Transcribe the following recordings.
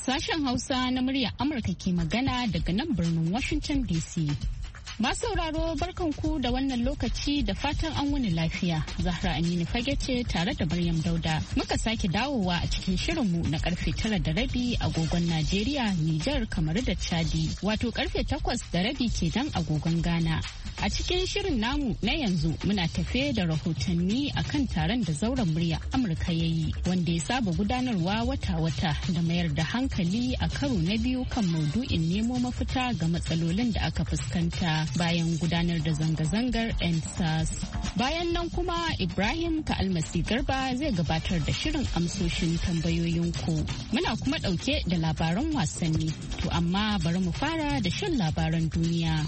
Sashen Hausa na muryar Amurka ke magana daga nan birnin Washington DC. Masu sauraro barkanku da wannan lokaci da fatan an wuni lafiya. Zahra Aminu Fage ce tare da Maryam Dauda. Muka sake dawowa a cikin shirinmu na karfe 9:30 agogon Najeriya, Nijar, Kamaru da Chadi. Wato karfe 8:30 kenan agogon Ghana. A cikin shirin namu na yanzu muna tafe da rahotanni akan taron da zauren murya Amurka ya yi wanda ya saba gudanarwa wata-wata da mayar da hankali a karo na biyu kan maudu'in nemo mafita ga matsalolin da aka fuskanta bayan gudanar da zanga-zangar EndSARS. Bayan nan kuma Ibrahim Ka'almasi Garba zai gabatar da shirin amsoshin tambayoyinku. Muna kuma ɗauke da labaran wasanni. To amma bari mu fara da shan labaran duniya.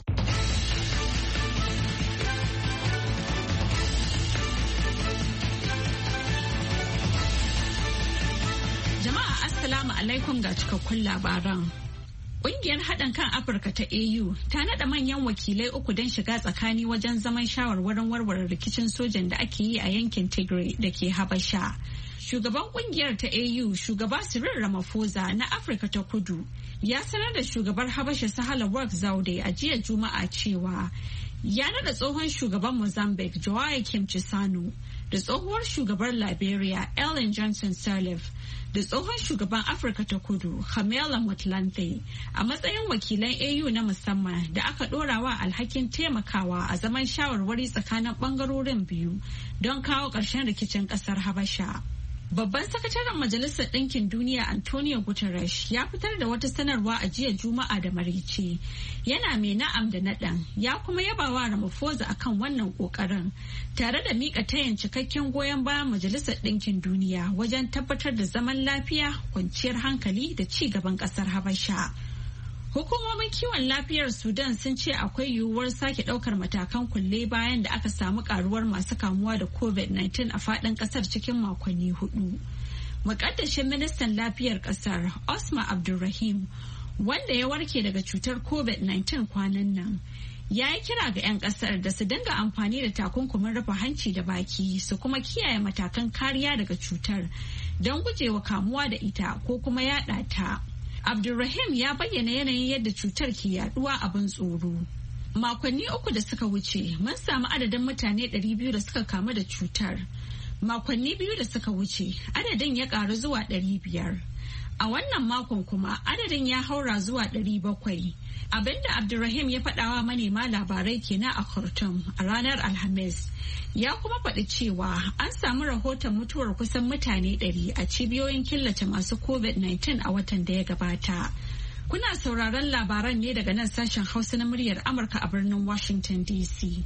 Jama'a Assalamu alaikum ga cikakkun labaran. Ƙungiyar haɗin kan Afirka ta AU ta naɗa manyan wakilai 3 don shiga tsakani wajen zaman shawarwarin warware rikicin sojan da ake yi a yankin Tigray da ke Habasha. Shugaban ƙungiyar ta AU, Shugaba Cyril Ramaphosa na Afirka ta Kudu, ya sanar da shugabar Habasha Sahle-Work Zewde a jiya Juma'a cewa ya naɗa tsohon shugaban Mozambique Joaquim Chissano da tsohuwar shugabar Liberia Ellen Johnson Sirleaf da tsohon shugaban Afirka ta Kudu Kgamela Motlanthe a matsayin wakilan AU na musamman da aka ɗorawa alhakin taimakawa a zaman shawarwari tsakanin ɓangarorin biyu don kawo ƙarshen rikicin ƙasar Habasha. Babban sakataren Majalisar Ɗinkin Duniya Antonio Guterres ya fitar da wata sanarwa a jiya Juma'a da Maraice. Yana mai na'am da naɗan ya kuma yabawa Ramaphosa akan wannan ƙoƙarin tare da miƙa tayin cikakken goyon bayan Majalisar Ɗinkin Duniya wajen tabbatar da zaman lafiya, kwanciyar hankali da ci gaban ƙasar Habasha. Hukumomin kiwon lafiyar Sudan sun ce akwai yiwuwar sake ɗaukar matakan kulle bayan da aka samu karuwar masu kamuwa da COVID-19 a faɗin ƙasar cikin makonni 4. Muƙaddashin ministan lafiyar ƙasar Osma Abdulrahim, wanda ya warke daga cutar COVID-19 kwanan nan, ya yi kira ga 'yan ƙasar da su dinga amfani da takunkumin rufe hanci da baki su kuma kiyaye matakan kariya daga cutar don gujewa kamuwa da ita ko kuma yaɗa ta. Abdulrahim ya bayyana yanayin yadda cutar ke yaduwa abin tsoro. Makonni 3 da suka wuce, mun samu adadin mutane 200 da suka kamu da cutar. Makonni 2 da suka wuce, adadin ya karu zuwa 500. A wannan makon kuma adadin ya haura zuwa 700. Abinda Abdulrahim ya faɗawa manema labarai kenan a Khartoum a ranar Alhamis. Ya kuma faɗi cewa an samu rahoton mutuwar kusan mutane 100 a cibiyoyin killace masu COVID-19 a watan da ya gabata. Kuna sauraron labaran ne daga nan sashen Hausa na muryar Amurka a birnin Washington DC.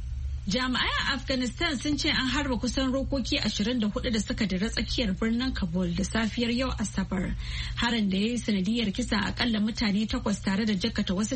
Jami'ai a Afghanistan sun ce an harba kusan rokoki 24 da suka dira tsakiyar birnin Kabul da safiyar yau Asabar. Harin da ya yi sanadiyar kisa akalla mutane 8 tare da jakkata wasu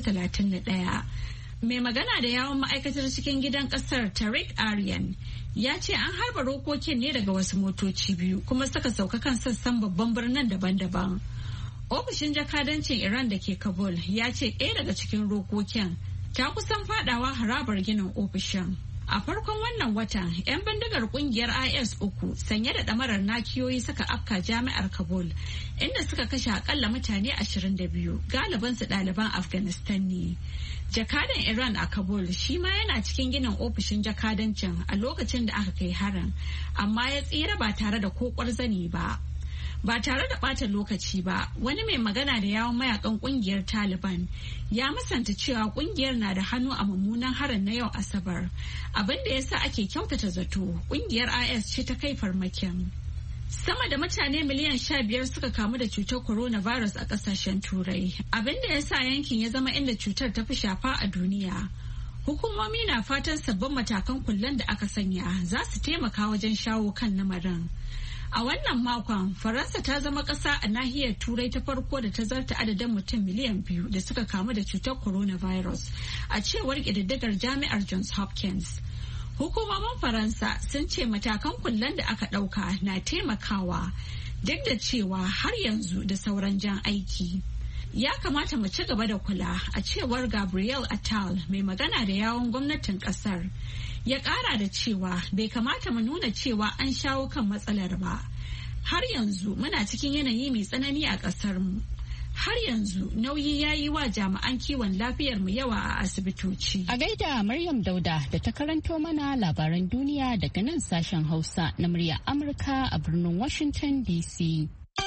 31. Mai magana da yawon ma'aikatar cikin gidan kasar Tariq Aryan ya ce an harba rokokin ne daga wasu motoci biyu kuma suka sauka kan sassan babban birnin daban-daban. Ofishin jakadancin Iran da ke Kabul ya ce ɗaya daga cikin rokokin ta kusan fadawa harabar ginin ofishin. A farkon wannan watan, 'yan bindigar kungiyar IS 3 sanye da ɗamarar nakiyoyi suka afka jami'ar Kabul, inda suka kashe akalla mutane 22, galibansu ɗaliban Afghanistan ne. Jakadan Iran a Kabul shi ma yana cikin ginin ofishin jakadancin a lokacin da aka kai harin, amma ya tsira ba tare da ko ƙwarzani ba. Ba tare da ɓata lokaci ba, wani mai magana da yawon mayakan kungiyar Taliban ya musanta cewa kungiyar na da hannu a mummunan harin na yau Asabar, abinda ya sa ake kyautata zato kungiyar IS ce ta kai farmakin. Sama da mutane miliyan 15 suka kamu da cutar coronavirus a kasashen Turai, abinda ya sa yankin ya zama inda cutar ta fi shafa a duniya. Hukumomi na fatan sabbin matakan kullen da aka sanya za su taimaka wajen shawo kan lamarin. A wannan makon, Faransa ta zama ƙasa a nahiyar Turai ta farko da ta zarta adadin mutum miliyan 2 da suka kamu da cutar coronavirus, a cewar ƙididdigar Jami'ar Johns Hopkins. Hukumomin Faransa sun ce matakan kullen da aka ɗauka na taimakawa, duk da cewa har yanzu da sauran jan aiki. Ya kamata mu ci gaba da kula, a cewar Gabriel Attal, mai magana da yawon gwamnatin ƙasar. Ya ƙara da cewa bai kamata mu nuna cewa an shawo kan matsalar ba. Har yanzu muna cikin yanayi mai tsanani a ƙasarmu. Har yanzu nauyi ya yi wa jami'an kiwon lafiyar mu yawa a asibitoci. A gaida Maryam Dauda da ta karanto mana labaran duniya daga nan sashen Hausa na murya Amurka a birnin Washington DC.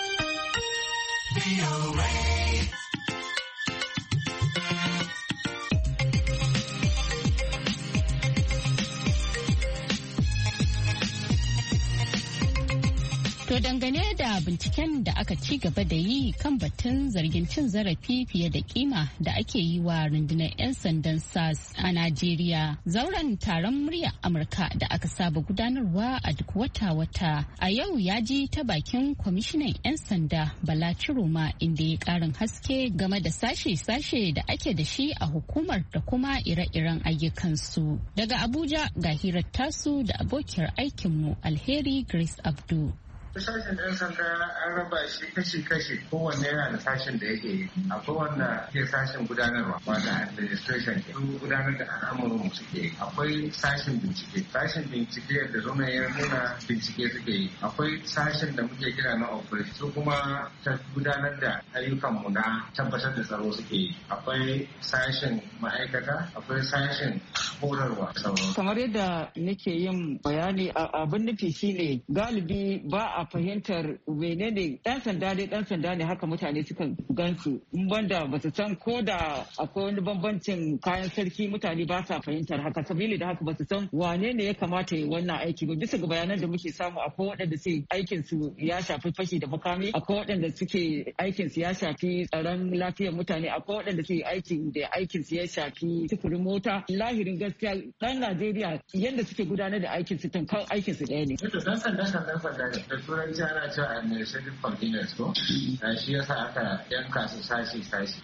To dangane da binciken da aka ci gaba da yi kan batun zargin cin zarafi fiye da kima da ake yi wa rundunar 'yan sandan SARS a Najeriya. Zauren taron murya Amurka da aka saba gudanarwa a duk wata-wata a yau ya ji ta bakin kwamishinan 'yan sanda Bala Ciroma inda ya karin haske game da sashe-sashe da ake da shi a hukumar da kuma ire-iren ayyukansu. Daga Abuja ga hirar tasu da abokiyar aikinmu Alheri Grace Abdu. Sashen 'yan sanda an raba shi kashi-kashi, kowanne yana da sashen da yake yi. Akwai wanda ke sashen gudanarwa wanda administration ke gudanar da al'amuran mu suke yi. Akwai sashen bincike. Sashen bincike da zuma ya nuna bincike suke yi. Akwai sashen da muke kira na operation su kuma ta gudanar da ayyukan mu na tabbatar da tsaro suke yi. Akwai sashen ma'aikata, akwai sashen horarwa. Kamar yadda nake yin bayani abin nufi shine galibi ba a fahimtar menene dan sanda ne haka mutane suka gansu in banda ba su san ko da akwai wani bambancin kayan sarki mutane ba sa fahimtar haka sabili da haka ba su san wane ne ya kamata ya wannan aiki ba bisa ga bayanan da muke samu akwai waɗanda su aikin su ya shafi fashi da makami akwai waɗanda suke aikin su ya shafi tsaron lafiyar mutane akwai waɗanda su aikin su ya shafi sufurin mota lahirin gaskiya dan Najeriya yadda suke gudanar da aikin su tun aikin su ɗaya ne. Dan sanda ne. Turanci ana cewa administrative convenience ko shi yasa aka yanka su sashi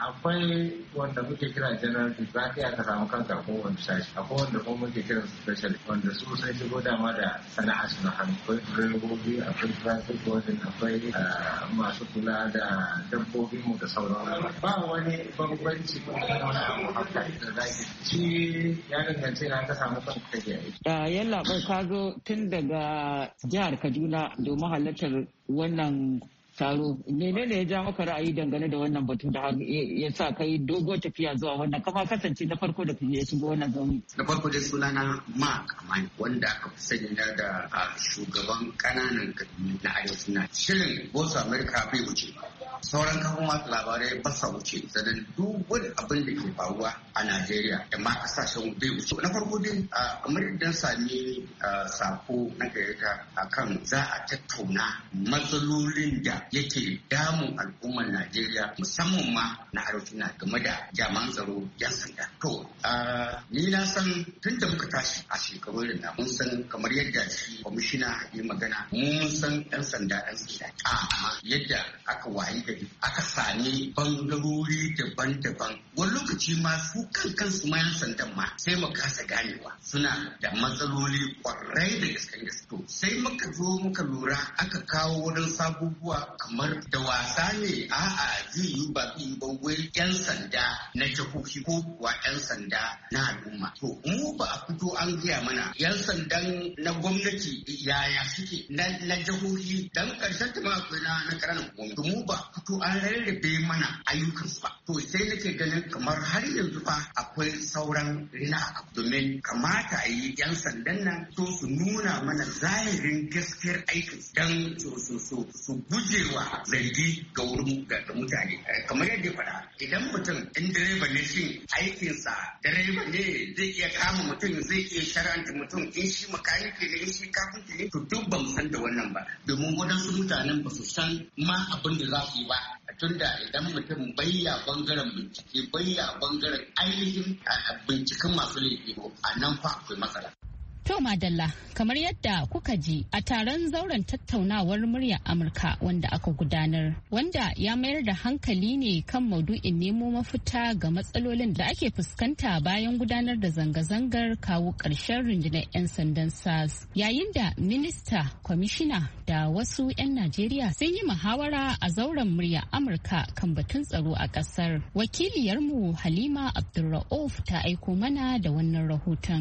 akwai wanda muke kira general za ka aka samu kanka ko wani sashi akwai wanda kuma muke kira special wanda su sai shigo dama da sana'a su na hannu akwai direbobi akwai traffic warden akwai masu kula da dabbobin mu da sauran ba wani bambanci ko wani abu haka da zaki shi ya danganci na ka samu kanka kake aiki. Yalla bai ka zo tun daga jihar Kaduna domin halartar wannan taro menene ya ja maka ra'ayi dangane da wannan batu da ya sa kai dogo tafiya zuwa wannan kama kasance na farko da kaje shigo wannan zaune. Da farko dai sunana Mark Amani wanda aka fi sani da shugaban kananan kabilu na arewacin na shirin Voice of America bai wuce sauran kafin masu labarai ba sa wuce sannan duk wani abin da ke faruwa a Najeriya da ma kasashen bai wuce. Na farko dai kamar idan sami sako na gayyata akan za a tattauna matsalolin da yake damun al'ummar Najeriya musamman ma na arewacin na game da jami'an tsaro 'yan sanda. To, ni na san tun da muka tashi a shekarun da mun san kamar yadda shi kwamishina ya magana mun san 'yan sanda amma yadda aka wayi gari aka sami bangarori daban-daban wani lokaci ma su kansu ma 'yan sandan ma sai mu kasa ganewa suna da matsaloli kwarai da gaske. To sai muka zo muka lura aka kawo wurin sabubuwa kamar da wasa ne a'a zai yi ba wai 'yan sanda na jihohi ko kuwa 'yan sanda na al'umma. To mu ba a fito an gaya mana 'yan sandan na gwamnati yaya suke na jihohi dan karshen ta ma akwai na ƙananan hukumomi. To mu ba a fito an rarrabe mana ayyukansu ba. To sai nake ganin kamar har yanzu fa akwai sauran rina domin kamata a yi 'yan sandan nan so su nuna mana zahirin gaskiyar aikin dan su gujewa zargi ga wurin ga mutane kamar yadda ya faɗa idan mutum in direba ne shin aikinsa direba ne zai iya kama mutum zai iya sharanta mutum in shi makaniki ne in shi kafinta ne to duk ba mu san da wannan ba domin waɗansu mutanen ba su san ma abin da za su yi ba tunda idan mutum bayya bangaren bincike bayya bangaren ainihin binciken masu laifi a nan fa akwai matsala. To Madalla, kamar yadda kuka ji a taron zauren tattaunawar muryar Amurka wanda aka gudanar, wanda ya mayar da hankali ne kan maudu'in nemo mafita ga matsalolin da ake fuskanta bayan gudanar da zanga-zangar kawo ƙarshen rundunar 'yan sandan SARS. Yayin da minista, kwamishina da wasu 'yan Najeriya sun yi muhawara a zauren muryar Amurka kan batun tsaro a ƙasar. Wakiliyarmu Halima Abdulra'uf ta aiko mana da wannan rahoton.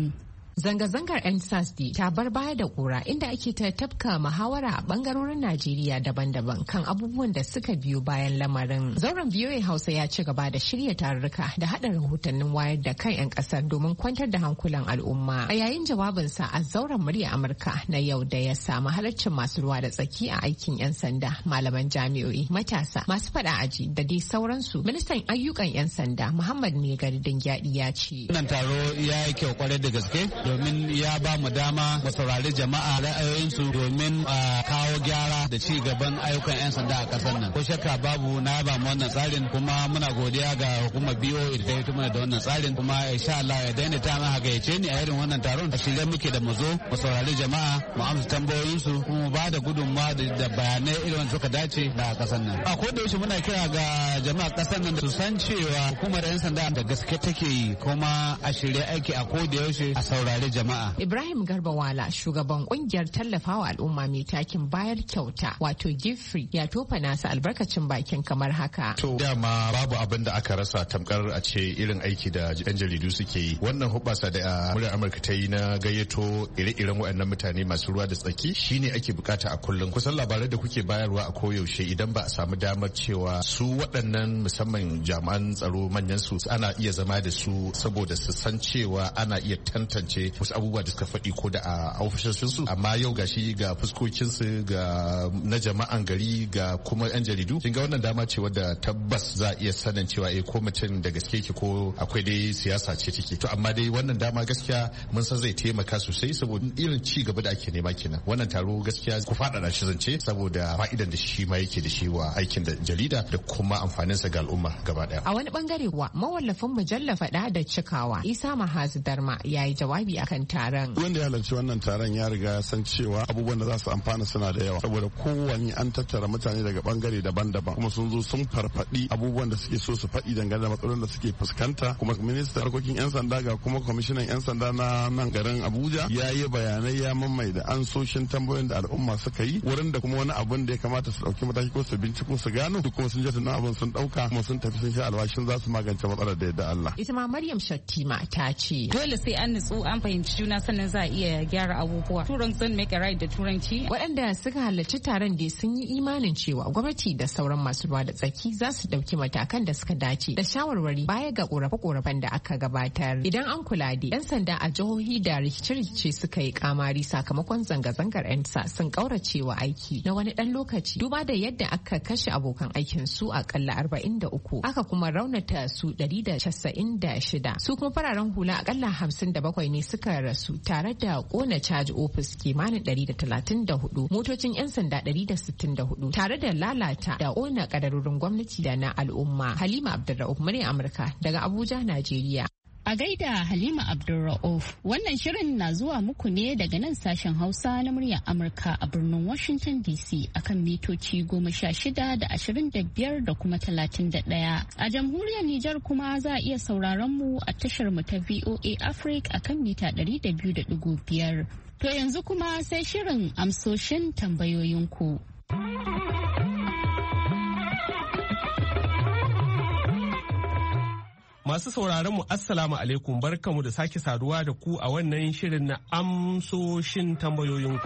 Zanga-zangar NSAS ta bar baya da kura inda ake ta tafka muhawara a bangarorin Najeriya daban-daban kan abubuwan da suka biyo bayan lamarin. Zauren VOA Hausa ya ci gaba da shirya tarurruka da haɗa rahotannin wayar da kan 'yan ƙasar domin kwantar da hankulan al'umma. A yayin jawabinsa a zauren murya Amurka na yau da ya samu halarcin masu ruwa da tsaki a aikin 'yan sanda, malaman jami'o'i, matasa, masu faɗa aji da dai sauransu. Ministan ayyukan 'yan sanda Muhammad Megari Dingyadi ya ce. Wannan taro ya yi kyau kwarai da gaske domin ya ba mu dama mu saurari jama'a ra'ayoyinsu domin kawo gyara da ci gaban ayyukan 'yan sanda a ƙasar nan. Ko shakka babu na ba mu wannan tsarin kuma muna godiya ga hukumar BOA da ta yi mana da wannan tsarin kuma insha Allah ya daina ta mana gayyace ni a irin wannan taron. A shirye muke da mu zo mu saurari jama'a mu amsa tambayoyinsu kuma mu ba da gudunmawa da bayanai irin suka dace da ƙasar nan. A koda yaushe muna kira ga jama'a ƙasar nan su san cewa hukumar 'yan sanda da gaske take yi kuma a shirye aiki a koda yaushe a saurari jama'a. Ibrahim Garbawala, shugaban kungiyar tallafawa al'umma mai takin bayar kyauta wato Give Free, ya tofa nasa albarkacin bakin kamar haka. To dama babu abin da aka rasa tamkar a ce irin aiki da 'yan jaridu suke yi. Wannan hubasa da muryar Amurka ta yi na gayyato ire-iren waɗannan mutane masu ruwa da tsaki shine ake bukata a kullum. Kusan labarai da kuke bayarwa a koyaushe idan ba a samu damar cewa su waɗannan musamman jami'an tsaro manyan su ana iya zama da su saboda su san cewa ana iya tantance wasu abubuwa da suka faɗi ko da a ofisoshinsu, amma yau gashi ga fuskokinsu ga na jama'an gari ga kuma 'yan jaridu. Kin ga wannan dama ce wadda tabbas za a iya sanin cewa ko mutum da gaske ki ko akwai dai siyasa ce take. To amma dai wannan dama gaskiya mun san zai taimaka sosai saboda irin ci gaba da ake nema kenan. Wannan taro gaskiya ku faɗaɗa shi zance saboda fa'idan da shi ma yake da shi wa aikin da jarida da kuma amfaninsa ga al'umma gaba ɗaya. A wani bangare kuwa mawallafin mujallar faɗa da cikawa Isa Mahazu Darma ya yi jawabi akan taron. Wanda ya halarci wannan taron ya riga ya san cewa abubuwan da za su amfana suna da yawa saboda kowanne an tattara mutane daga bangare daban-daban kuma sun zo sun farfadi abubuwan da suke so su faɗi dangane da matsalolin da suke fuskanta. Kuma ministan harkokin 'yan sanda ga kuma kwamishinan 'yan sanda na nan garin Abuja ya yi bayanai ya mammai da ansoshin tambayoyin da al'umma suka yi wurin da kuma wani abun da ya kamata su ɗauki mataki ko su binciko su gano duk kuma sun je tunan abin sun ɗauka kuma sun tafi sun sha alwashin za su magance matsalar da yadda Allah. Ita ma Maryam Shattima ta ce. Dole sai an nutsu an fahimci juna sannan za a iya gyara abubuwa. Turanci zan make right da turanci. Waɗanda suka halarci taron da sun yi imanin cewa gwamnati da sauran masu ruwa da tsaki za su ɗauki matakan da suka dace da shawarwari baya ga ƙorafe-ƙorafen da aka gabatar. Idan an kula da 'yan sanda a jihohi da rikice-rikice suka yi kamari sakamakon zanga-zangar 'yansa sun ƙauracewa aiki na wani ɗan lokaci duba da yadda aka kashe abokan aikin su akalla 43 aka kuma raunata su 196 su kuma fararen hula akalla 57 ne suka rasu tare da kona caji ofis kimanin 134 motocin 'yan sanda 164 tare da lalata da ona kadarorin gwamnati da na al'umma. Halima Abdulra'uf, murya Amurka daga Abuja, Najeriya. A gaida Halima Abdulra'uf, wannan shirin na zuwa muku ne daga nan sashen Hausa na muryar Amurka a birnin Washington DC akan mitoci 16 da 25 da kuma 31. A jamhuriyar Nijar kuma za a iya sauraron mu a tashar mu ta VOA Africa akan mita 200.5. To yanzu kuma sai shirin amsoshin tambayoyinku. Masu sauraron mu Assalamu alaikum, barkamu da sake saduwa da ku a wannan shirin na amsoshin tambayoyinku.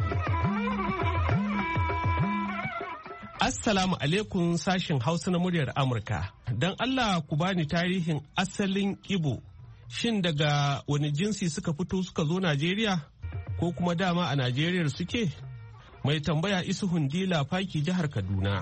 Assalamu alaikum sashin Hausa na muryar Amurka. Don Allah ku bani tarihin asalin Igbo. Shin daga wani jinsi suka fito suka zo Najeriya? Ko kuma dama a Najeriya suke? Mai tambaya Isuhu Dila Faki, jihar Kaduna.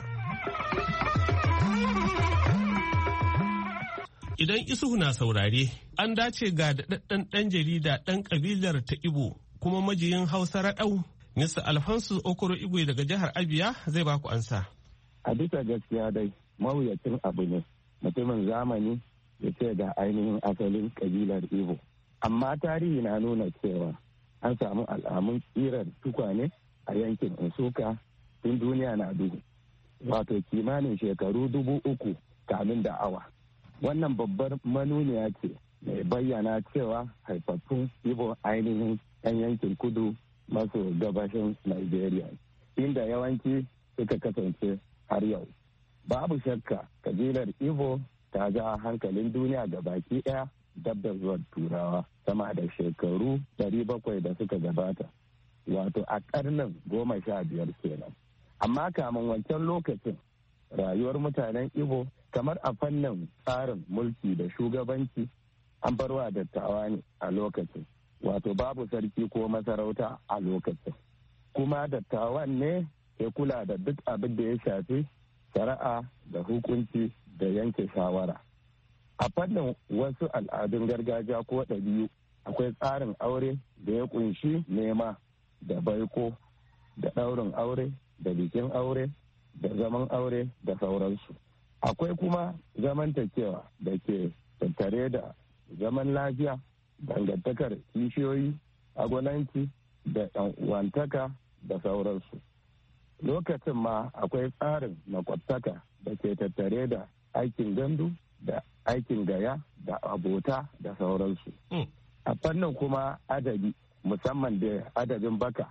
Idan Isuhu na saurare, an dace ga daɗaɗɗen ɗan jarida ɗan ƙabilar ta Igbo kuma majiyin Hausa raɗau, Mr. Alfonso Okoro Igwe daga jihar Abia zai baku ansa. A bisa gaskiya dai, mawuyacin abu ne, mutumin zamani ya ce ga ainihin asalin ƙabilar Igbo. Amma tarihi na nuna cewa an samu alamun tsirar tukwane a yankin Nsukka tun duniya na duhu, wato kimanin shekaru 3,000 kamin da awa. Wannan babbar manuniya ce mai bayyana cewa haifaffun Igbo ainihin 'yan yankin kudu maso gabashin Nigeria, inda yawanci suka kasance har yau. Babu shakka kabilar Igbo ta ja hankalin duniya ga baki ɗaya dab da zuwa turawa sama da shekaru 700 da suka gabata, wato a karnin 15 kenan. Amma kamin wancan lokacin rayuwar mutanen Igbo kamar a fannin tsarin mulki da shugabanci an barwa dattawa ne a lokacin, wato babu sarki ko masarauta a lokacin, kuma dattawan ne ke kula da duk abin da ya shafi shari'a da hukunci da yanke shawara. A fannin wasu al'adun gargajiya ko ɗabi'u akwai tsarin aure da ya kunshi nema da baiko da ɗaurin aure da bikin aure da zaman aure da sauransu. Akwai kuma zamantakewa da ke tattare da zaman lafiya, dangantakar kishiyoyi, agwalanci da uwantaka da sauransu. Lokacin ma akwai tsarin makwabtaka da ke tattare da aikin gandu da aikin gaya da abota da sauransu. A fannin kuma adabi, musamman da adabin baka,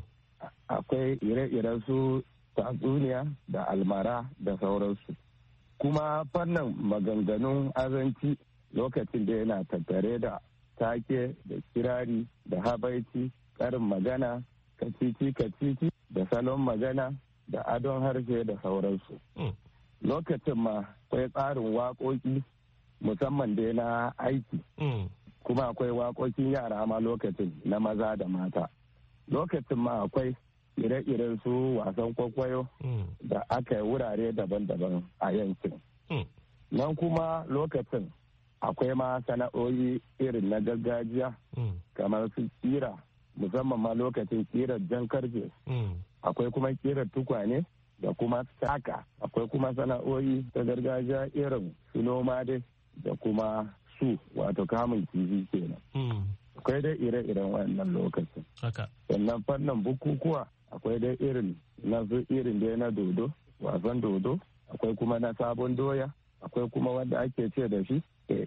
akwai ire-iren su tatsuniya da almara da sauransu. Kuma fannin maganganun azanci lokacin da yana tattare da take da kirari da habaici, karin magana, kacici da salon magana da adon harshe da sauransu. Lokacin ma akwai tsarin waƙoƙi musamman dai na aiki, kuma akwai waƙoƙin yara ma lokacin na maza da mata. Lokacin ma akwai ire-iren su wasan kwaikwayo da aka yi wurare daban-daban a yankin. Nan kuma lokacin akwai ma sana'o'i irin na gargajiya kamar su kira, musamman ma lokacin kirar jan karfe. Akwai kuma kirar tukwane da kuma saka. Akwai kuma sana'o'i ta gargajiya irin su noma dai da kuma su wato kamun kifi kenan. Akwai dai ire-iren wannan lokacin. Sannan fannin bukukuwa akwai dai irin dai na dodo, wasan dodo. Akwai kuma na sabon doya. Akwai kuma wanda ake ce da shi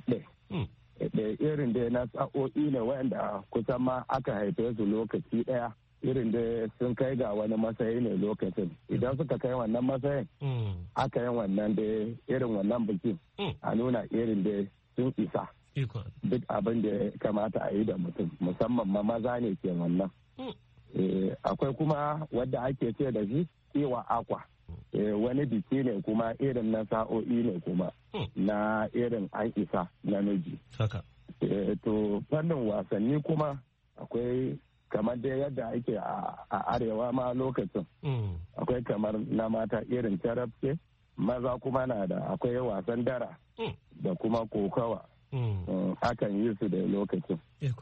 ɗe irin dai na sa'o'i ne wanda kusan ma aka haife su lokaci ɗaya, irin da sun kai ga wani matsayi ne lokacin. Idan suka kai wannan matsayin aka yi wannan da irin wannan bikin a nuna irin da sun isa duk abin da ya kamata a yi da mutum, musamman ma maza ne ke wannan. Akwai kuma wadda ake ce da shi iwa akwa. Wani biki ne kuma irin na sa'o'i ne kuma na irin an isa namiji. To fannin wasanni kuma akwai kamar dai yadda ake a arewa ma lokacin. Akwai kamar na mata irin tarafke, maza kuma na da akwai wasan dara da kuma kokawa. Akan yi su da lokacin.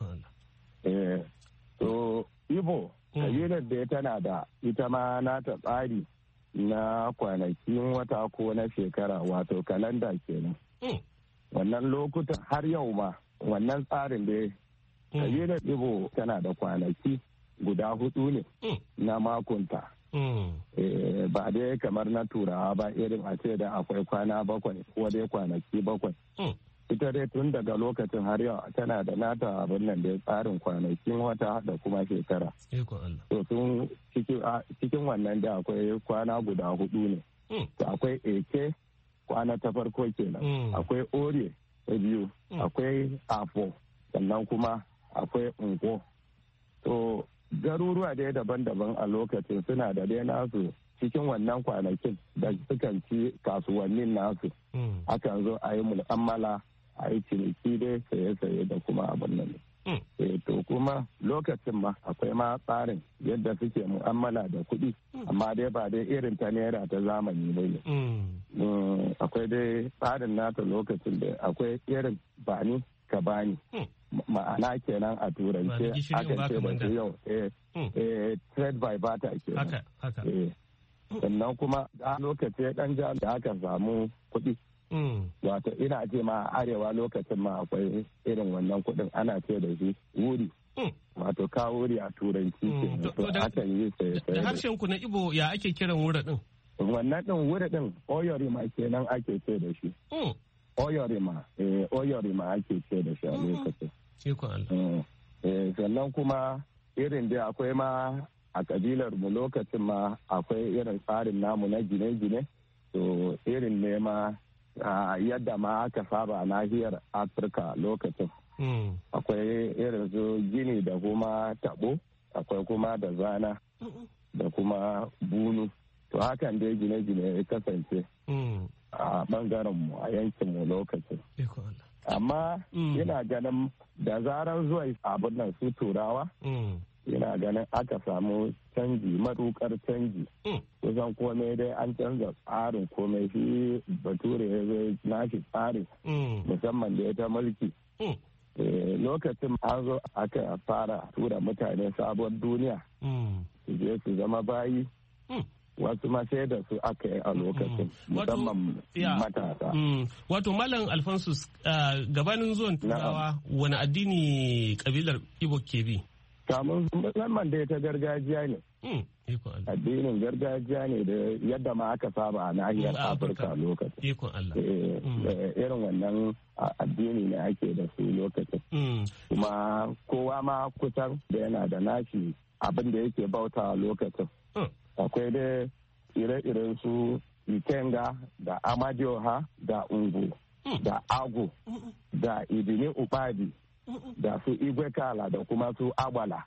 To Igbo kabilar da tana da ita ma nata tsari na kwanakin wata ko na shekara, wato kalanda kenan. Wannan lokutan har yau ma wannan tsarin da kabilar Igbo tana da kwanaki guda 4 ne na makonta. Ba dai kamar na turawa ba irin a ce da akwai kwana 7 ko dai kwanaki 7. Ita dai tun daga lokacin har yau tana da nata abin nan da tsarin kwanakin wata da kuma shekara. To sun cikin wannan da akwai kwana guda 4 ne. To akwai eke kwana ta farko kenan. Akwai ore ta biyu. Akwai afo sannan kuma akwai unko. To garuruwa dai daban-daban a lokacin suna da dai nasu cikin wannan kwanakin da sukan ci kasuwannin nasu. Akan zo a yi mu'amala, a yi ciniki dai saye-saye da kuma abin nan. To kuma lokacin ma akwai ma tsarin yadda suke mu'amala da kuɗi, amma dai ba dai irin ta naira ta zamani ba ne. Akwai dai tsarin nata lokacin da akwai irin bani ka bani. Ma'ana kenan a turance aka ce da su yau trade by barter kenan. Sannan kuma a lokaci dan ja da aka samu kuɗi. Wato ina ce ma arewa lokacin ma akwai irin wannan kuɗin ana ce da shi wuri. Wato ka wuri a turanci ke akan yi saye. Da harshen ku na Igbo ya ake kiran wuri din? Wannan din wuri din oyorima kenan ake ce da shi. Oyorima ake ce da shi a lokacin. Sannan kuma irin da akwai ma a kabilar mu lokacin ma akwai irin tsarin namu na gine-gine. To irin ne ma yadda ma aka saba nahiyar Afirka lokacin. Akwai irin su gini da kuma tabo, akwai kuma da zana da kuma bunu. To hakan dai gine-gine ya kasance a bangaren mu a yankin mu lokacin. Amma yana ganin da zarar zuwa abin nan su turawa, yana ganin aka samu canji, matukar canji. Kusan komai dai an canza tsarin komai, shi bature ya zai nashi tsarin musamman da ya ta mulki. Lokacin an zo aka fara tura mutane sabuwar duniya su je su zama bayi. Wasu ma sai da su aka yi a lokacin musamman matasa. Wato Malam Alphonsus, gabanin zuwan turawa wani addini kabilar Igbo ke bi? Kamun musamman da ta gargajiya ne. Addinin gargajiya ne da yadda ma aka saba a nahiyar Afirka lokacin. Irin wannan addini ne ake da su lokacin. Kuma kowa ma kusan da yana da nashi abin da yake bauta lokacin. Akwai da ire-iren su Ikenga da Amadioha da Ungu da Agu da Idine Upadi da su Igwe Kala da kuma su Agbala.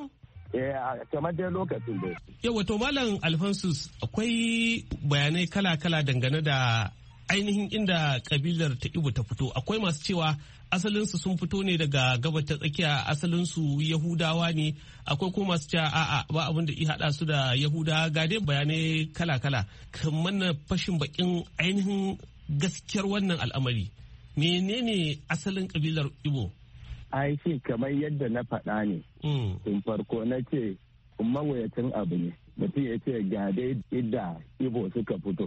Kamar dai lokacin da. Yau wato Malam Alphonsus, akwai bayanai kala-kala dangane da ainihin inda kabilar ta Igbo ta fito. Akwai masu cewa asalinsu sun fito ne daga gabar ta tsakiya, asalinsu Yahudawa ne. Akwai kuma masu cewa a'a ba abin da ya haɗa su da Yahudawa. Ga dai bayanai kala-kala. Kamar na fashin bakin ainihin gaskiyar wannan al'amari. Menene asalin kabilar Igbo? Ai shi kamar yadda na faɗa ne. Tun farko na ce mawuyacin abu ne. Mutum ya ce ga dai idda Igbo suka fito.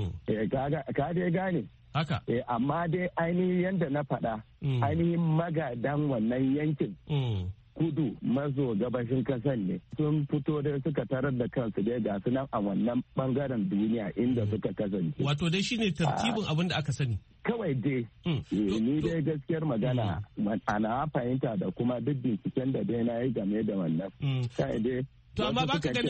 Ka dai gane. Haka. Amma dai ainihin yadda na faɗa, ainihin magadan wannan yankin kudu maso gabashin kasan ne. Sun fito dai suka tarar da kansu dai ga su nan a wannan bangaren duniya inda suka kasance. Wato dai shine tartibin abin da aka sani. Kawai dai, ni dai gaskiyar magana ana fahimta da kuma duk binciken da dai na yi game da wannan. Kai dai. To amma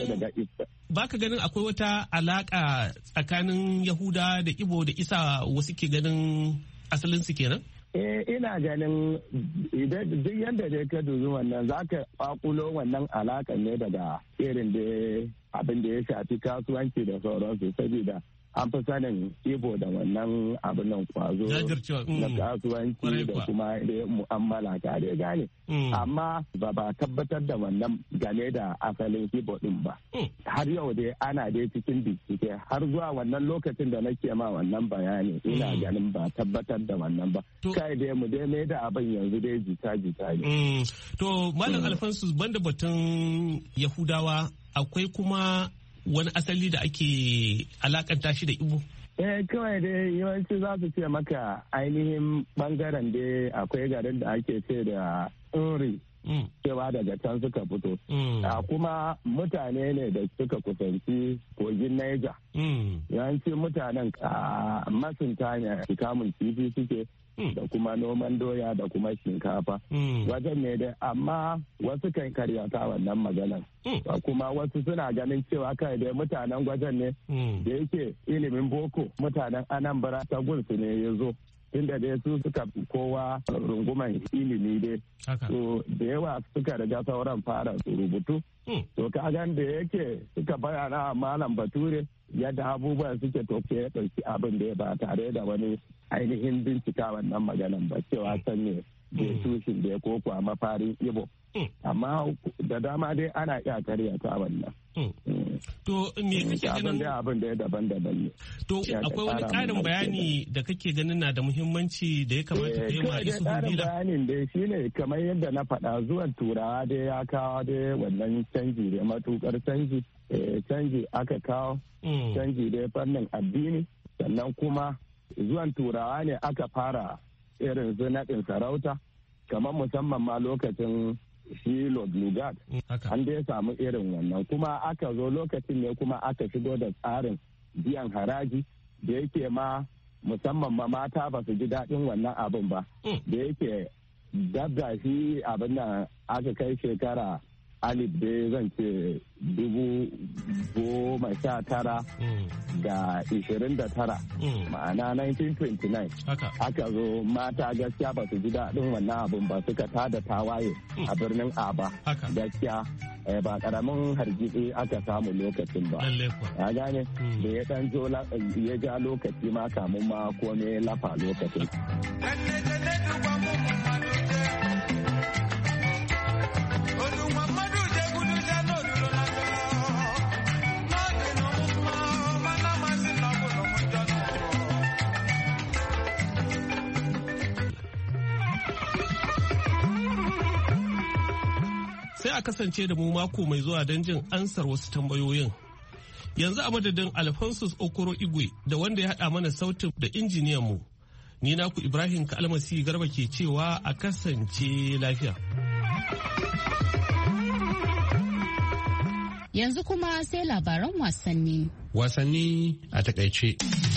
baka ganin akwai wata alaka tsakanin Yahuda da Igbo da Isa wasu ke ganin asalin su kenan? Ina ganin duk yadda dai ka dubi wannan za ka kwakulo wannan alakan ne daga irin da abin da ya shafi kasuwanci da sauransu, saboda an fi sanin Igbo da wannan abin nan kwazo na kasuwanci da kuma mu'amala ka dai gane. Amma ba tabbatar da wannan game da asalin Igbo din ba. Har yau dai ana dai cikin bincike har zuwa wannan lokacin da nake ma wannan bayani ina ganin ba tabbatar da wannan ba. Kai dai mu dai mai da abin yanzu dai jita-jita ne. To Malam Alphonsus, banda batun Yahudawa akwai kuma wani asali da ake alakanta shi da Igbo? Kawai dai yawanci za su ce maka ainihin bangaren dai akwai garin da ake ce da Uri. Cewa daga can suka fito. Kuma mutane ne da suka kusanci kogin Niger. Yawanci mutanen masunta ne kamun kifi suke. Da kuma noman doya da kuma shinkafa. Wajen ne dai amma wasu kan karyata wannan maganan. Kuma wasu suna ganin cewa kai dai mutanen wajen ne da yake ilimin boko mutanen Anambra ta gunsu ne ya zo. Inda dai su suka kowa runguman ilimi dai. So da yawa suka riga sauran fara rubutu. To kagan da yake suka bayana Malam Bature yadda abubuwan suke toke ya ɗauki abin da ya ba tare da wani ainihin bincika wannan maganan ba cewa san ne da tushin da ya koko a mafarin Igbo. Amma da dama dai ana iya karyata wannan. To me kake ganin abin da ya daban-daban ne. To akwai wani ƙarin bayani da kake ganin na da muhimmanci da ya kamata ka yi ma isu hudila? Bayanin dai shine kamar yadda na faɗa zuwan turawa dai ya kawo dai wannan canji da matukar canji. Canji aka kawo canji dai fannin addini, sannan kuma zuwan turawa ne aka fara irin su naɗin sarauta kamar musamman ma lokacin shi Lord Lugard. An dai samu irin wannan kuma aka zo lokacin ne kuma aka shigo da tsarin biyan haraji da yake ma musamman ma mata ba su ji daɗin wannan abin ba da yake dabda shi abin da aka kai shekara alif dai zan ce 1929 ma'ana 1929 aka zo mata gaskiya ba su ji daɗin wannan abin ba suka tada tawaye a birnin Aba gaskiya ba karamin hargitsi aka samu lokacin ba ya gane da ya dan ya ja lokaci ma kamun ma kome lafa lokacin. Sai a kasance da mu mako mai zuwa don jin ansar wasu tambayoyin. Yanzu a madadin Alphonsus Okoro Igwe da wanda ya haɗa mana sautin da injiniyan mu. Ni naku Ibrahim Kalmasi Garba ke cewa a kasance lafiya. Yanzu kuma sai labaran wasanni. Wasanni a takaice.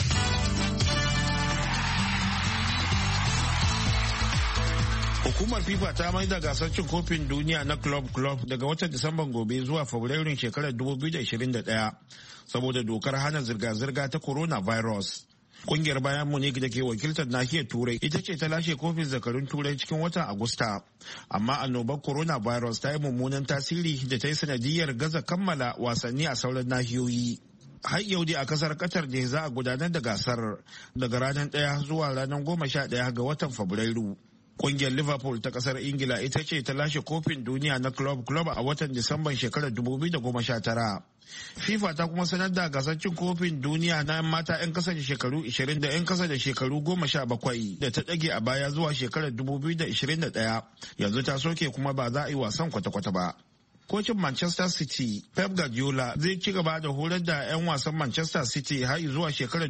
Hukumar FIFA ta maida gasar cin kofin duniya na club daga watan Disamban gobe zuwa Fabrairun shekarar 2021 saboda dokar hana zirga-zirga ta coronavirus. Kungiyar Bayern Munich da ke wakiltar nahiyar Turai ita ce ta lashe kofin zakarun Turai cikin watan Agusta. Amma annobar coronavirus ta yi mummunan tasiri da ta yi sanadiyar gaza kammala wasanni a sauran nahiyoyi. Har yau dai a kasar Qatar ne za a gudanar da gasar daga ranar 1 zuwa ranar 11 ga watan Fabrairu. Kungiyar Liverpool ta kasar Ingila ita ce ta lashe kofin duniya na club a watan Disamban shekarar 2019. FIFA ta kuma sanar da gasar cin kofin duniya na 'yan mata 'yan kasa da shekaru 20 da 'yan kasa da shekaru 17 da ta ɗage a baya zuwa shekarar 2021. Yanzu ta soke kuma ba za a yi wasan kwata-kwata ba. Kocin Manchester City, Pep Guardiola zai ci gaba da horar da 'yan wasan Manchester City har zuwa shekarar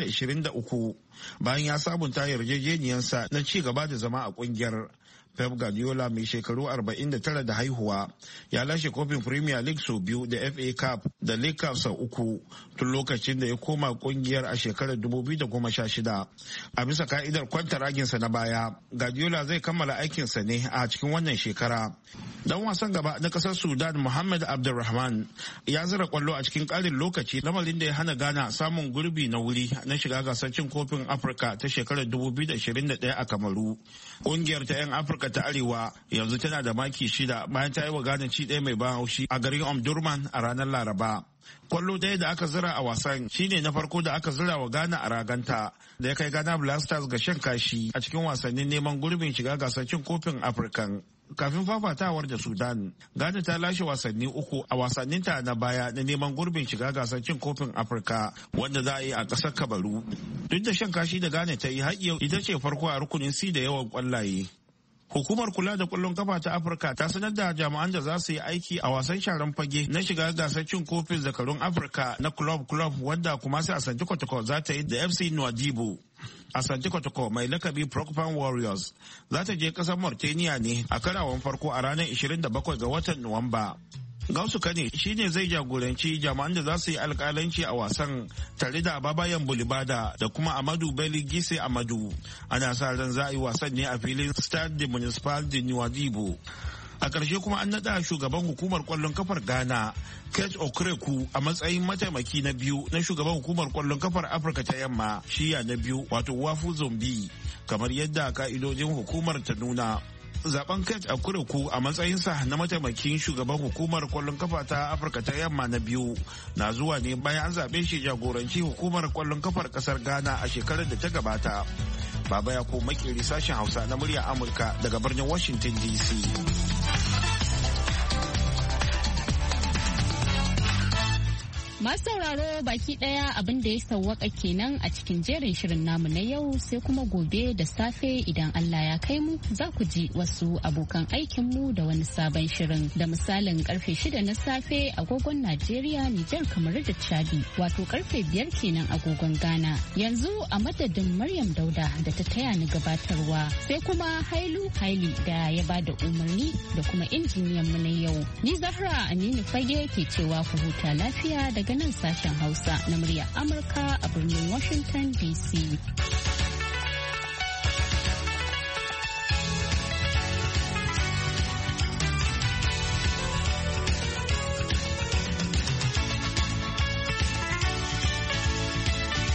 2023 bayan ya sabunta yarjejeniyarsa na ci gaba da zama a kungiyar. Pep Guardiola mai shekaru 49 da haihuwa ya lashe kofin Premier League sau 2 da FA Cup da League Cup sau 3 tun lokacin da ya koma kungiyar a shekarar 2016. A bisa ka'idar kwantaraginsa na baya, Guardiola zai kammala aikinsa ne a cikin wannan shekara. Dan wasan gaba na kasar Sudan Muhammad Abdulrahman ya zira kwallo a cikin ƙarin lokaci, lamarin da ya hana Ghana samun gurbi na wuri na shiga gasar cin kofin Afirka ta shekarar 2021 a Kamaru. Kungiyar ta 'yan Afirka ta Arewa yanzu tana da maki 6 bayan ta yi wa Ghana ci ɗaya mai ban haushi a garin Omdurman a ranar Laraba. Kwallo ɗaya da aka zira a wasan shine na farko da aka zira wa Ghana a raganta da ya kai Ghana Blasters ga shan kashi a cikin wasannin neman gurbin shiga gasar cin kofin Afirkan. Kafin fafatawar da Sudan, Ghana ta lashe wasanni 3 a wasanninta na baya na neman gurbin shiga gasar cin kofin Afirka wanda za a yi a ƙasar Kabaru. Duk da shan kashi da Ghana ta yi har yau ita ce farko a rukunin C da yawan kwallaye. Hukumar kula da kwallon kafa ta Afirka ta sanar da jami'an da za su yi aiki a wasan sharan fage na shiga gasar cin kofin zakarun Afirka na club wanda kuma sai Asante Kotoko za ta yi da FC Nwadibo. Asante Kotoko mai lakabi Procopan Warriors za ta je kasar Mauritania ne a karawan farko a ranar 27 ga watan Nuwamba. Gausu Kane shine zai jagoranci jami'an da za su yi alkalanci a wasan tare da Babayan Bulibada da kuma Amadu Bello Gise Amadu. Ana sa ran za a yi wasan ne a filin Stade Municipal de Nouadhibou. A ƙarshe kuma an naɗa shugaban hukumar ƙwallon kafar Ghana, Kate Okreku, a matsayin mataimaki na biyu na shugaban hukumar ƙwallon kafar Afirka ta Yamma, shiya na biyu wato Wafu Zombi, kamar yadda ka'idojin hukumar ta nuna. Zaben Kate Okreku a matsayinsa na mataimakin shugaban hukumar ƙwallon kafa ta Afirka ta Yamma na biyu na zuwa ne bayan an zaɓe shi jagoranci hukumar ƙwallon kafar ƙasar Ghana a shekarar da ta gabata. Baba ya ko makeri sashen Hausa na murya Amurka daga birnin Washington DC. Masu sauraro baki daya abin da ya sawwaka kenan a cikin jerin shirin namu na yau, sai kuma gobe da safe idan Allah ya kai mu za ku ji wasu abokan aikinmu da wani sabon shirin da misalin karfe 6 na safe agogon Najeriya, Nijar, kamar da Chadi, wato karfe 5 kenan agogon Ghana. Yanzu a madadin Maryam Dauda da ta taya ni gabatarwa, sai kuma Haili da ya bada umarni da kuma injiniyan mu na yau. Ni Zahra Aminu Fage ke cewa ku huta lafiya daga nan sashen Hausa na murya Amurka a birnin Washington DC.